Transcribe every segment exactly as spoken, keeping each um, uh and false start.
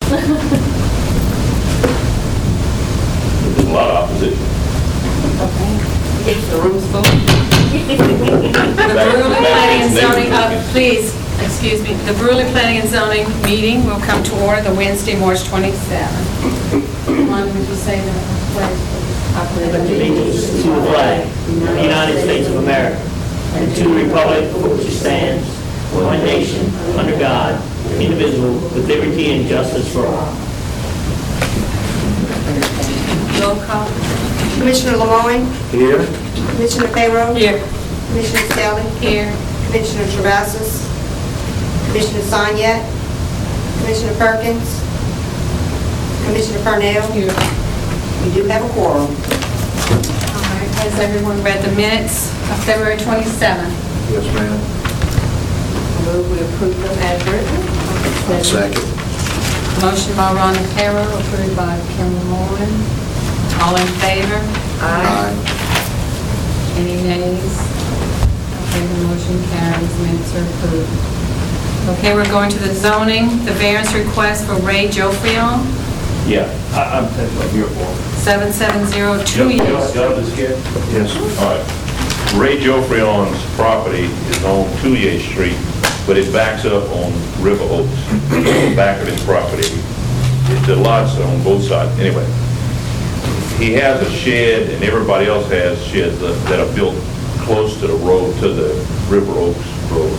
There's a lot of opposition. It's the room's full. The Brewery Planning and Zoning, uh, please, excuse me, the Brewery Planning and Zoning meeting will come to order the Wednesday, March twenty-seventh. Why don't you say the pledge, please? I pledge allegiance to the flag of the United States of America and to the republic for which it stands, one nation, under God, indivisible, with liberty and justice for all. Roll call. Commissioner Lemoyne, Here. Commissioner Pharaoh, Here. Commissioner Selly, Here. Commissioner Travasus, Commissioner Soniat, Commissioner Perkins, Commissioner Purnell. Here. We do have a quorum. All right, has everyone read the minutes of February twenty-seventh? Yes, ma'am. Move we approve them as written. Second. Motion by Ron Harrow, approved by Kim Moore. All in favor? Aye. Any nays? Okay, the motion carries, minutes are approved. Okay, we're going to the zoning, the variance request for Ray Jofrion, Yeah, I, I'm, that's what I'm here for. seven seven zero two Y'all- y'all- years. y'all just scared? Yes. All right. Ray Jofrion's property is on Touye Street, but it backs up on River Oaks, back of his property. The lots are on both sides. Anyway, he has a shed, and everybody else has sheds that that are built close to the road, to the River Oaks Road.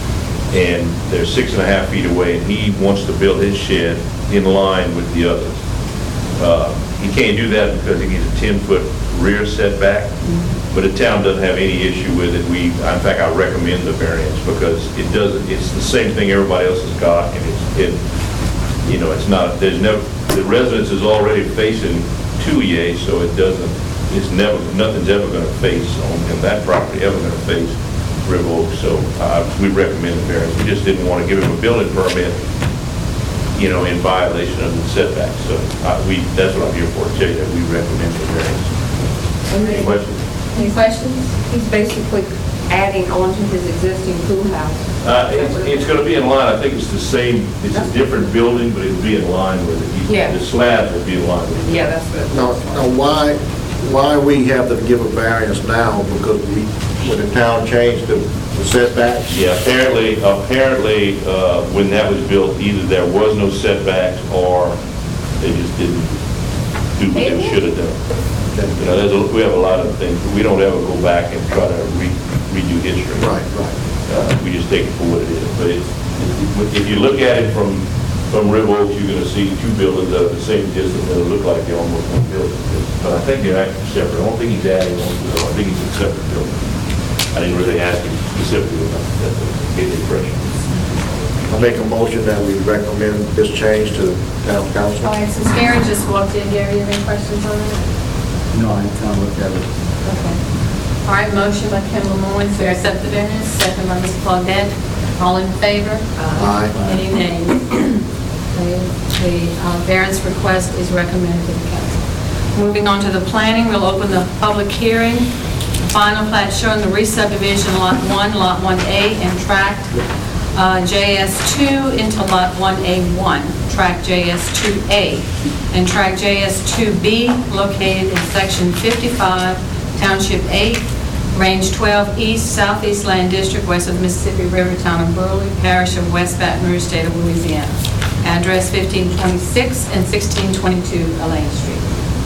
And they're six and a half feet away, and he wants to build his shed in line with the others. Uh, He can't do that because he needs a ten-foot rear setback, but the town doesn't have any issue with it. We, in fact, I recommend the variance because it doesn't, it's the same thing everybody else has got, and it's, it, you know, it's not, there's never, the residence is already facing Touye, so it doesn't, it's never, nothing's ever gonna face on, in that property, ever gonna face River Oaks, so, uh, we recommend the variance. We just didn't wanna give him a building permit, you know, in violation of the setback. So uh, we, that's what I'm here for, to tell you that we recommend the variance. Any questions? Any questions? He's basically adding on to his existing pool house. Uh, It's, it's going to be in line, I think it's the same, it's a different building, but it'll be in line with it. You- Yeah. The slabs will be in line with it. Yeah, that's what. Now, now why, why we have to give a variance now? Because we, when the town changed the the setbacks? Yeah, apparently, apparently, uh, when that was built, either there was no setbacks or they just didn't do what they should have done. You know, there's a, we have a lot of things, we don't ever go back and try to re- redo history. Right, right. Uh, we just take it for what it is. But it's, if you look at it from, from River Oaks, you're gonna see two buildings that are the same distance, that'll look like they're almost one building. But I think they're actually separate. I don't think he's adding one to the other. I think he's a separate building. I didn't really ask him specifically about that, but get the impression. I make a motion that we recommend this change to town council. All right, since Gary just walked in, Gary, you have any questions on it? No, I kind of looked at it. Okay. All right, motion by Kim Lemoyne to accept the variance, second by Miz Claudette. All in favor? Aye. Any nays? Okay, the uh, variance request is recommended to the council. Moving on to the planning, we'll open the public hearing. Final plat showing the re-subdivision Lot one, Lot one A, and tract uh, J S two into Lot one A one, tract J S two A, and tract J S two B located in Section fifty-five, Township eight, Range twelve East, Southeast Land District, west of Mississippi River, Town of Burley, Parish of West Baton Rouge, State of Louisiana. Address fifteen twenty-six and sixteen twenty-two Elaine Street.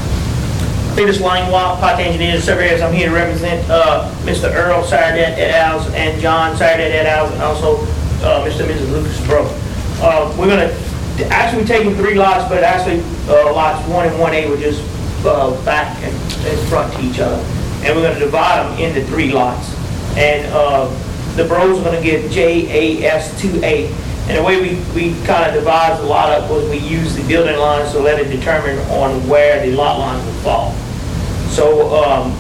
Peter Langlois, Pot Engineers, Surveyors. I'm here to represent uh, Mister Earl Sardet et al. And John Sardet et al. And also uh, Mister and Missus Lucas Bro. Uh, we're going to, actually we're taking three lots, but actually uh, lots one and one A were just uh, back and, and front to each other. And we're going to divide them into three lots. And uh, the Bros are going to get J A S two A. And the way we, we kind of divided the lot up was we used the building lines to let it determine on where the lot lines would fall. So um,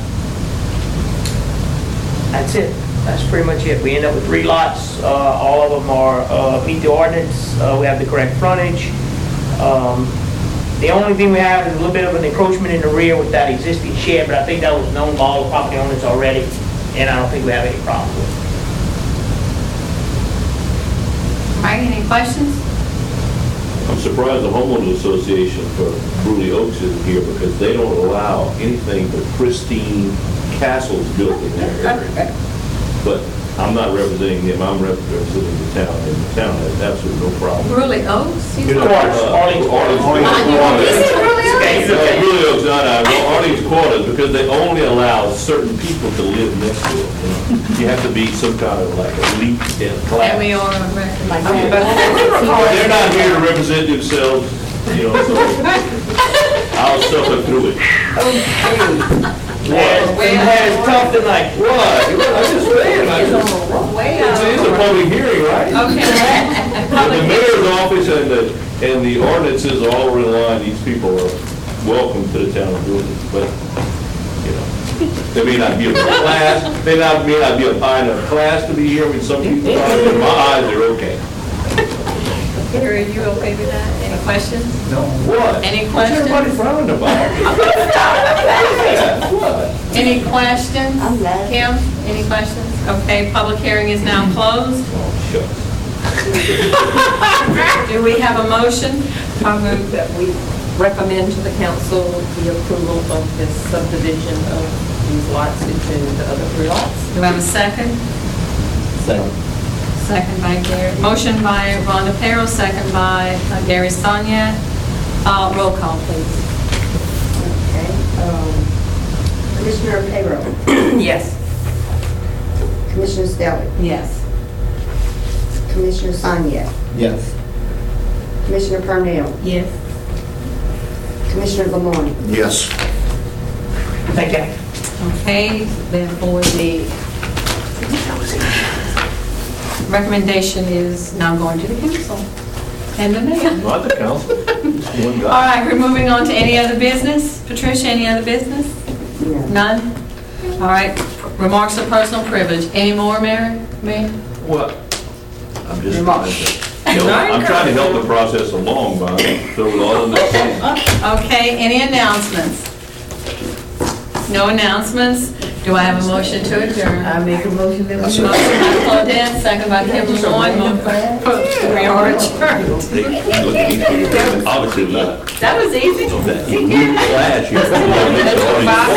that's it. That's pretty much it. We end up with three lots. Uh, all of them are uh, meet the ordinance. Uh, we have the correct frontage. Um, the only thing we have is a little bit of an encroachment in the rear with that existing shed, but I think that was known by all the property owners already, and I don't think we have any problem with it. All right, any questions? I'm surprised the homeowners association for Bruley Oaks isn't here because they don't allow anything but pristine castles built in their area. But I'm not representing them, I'm representing the town, and the town has absolutely no problem. Bruley Oaks? you You know, said? Quarters, uh, Arlington Arlington Quarters. Quarters. You said Bruley Oaks? Okay, No, okay. Bruley Oaks, not, uh, well, Arlington Quarters, because they only allow certain people to live next to it. You know. You have to be some kind of like elite in class. And we are on record. They're not here to represent themselves, you know, so I'll suffer through it. Has, has tough tonight. What? I'm just saying, I just, Way it's it's a over. public hearing, right? Okay. The Public mayor's office and the, and the ordinances all over the line, these people are welcome to the town of Bruley, but, you know, they may not be a class, they not, may not be a high enough class to be here, I mean, some people are, in my eyes, they're okay. Gary, are you okay with that? Any questions? What? Any What's questions? everybody frowning about? Yeah, what? Any questions? I'm glad. Kim, any questions? Okay, public hearing is now closed. Oh, shucks. Do we have a motion? I move that we recommend to the council the approval of this subdivision of these lots into the other three lots. Do we have a second? Second. Second by Gary. Motion by Rhonda Perro, second by uh, Gary Sonia. Uh, Roll call, please. Okay. um, Commissioner Payroll, Yes. Commissioner Staley, Yes. Commissioner Sonia, Yes. Commissioner Purnell, Yes. Commissioner Lamorne. Yes. Thank you. Okay, therefore the recommendation is now going to the council and the mayor. Not the council, just one All guy. right, we're moving on to any other business. Patricia, any other business? Yeah. None? All right, remarks of personal privilege. Any more, Mary? Mayor? What? I'm just trying to, help- I'm trying to help the process along, by so we all understand. Okay, any announcements? No announcements? Do I have a motion to adjourn? I make a motion that Motion by Claudette, second by Kim Lemoyne. Mo- We are adjourned. Hey, look at these people, obviously not. That was easy. Of that elite class, you know, all these-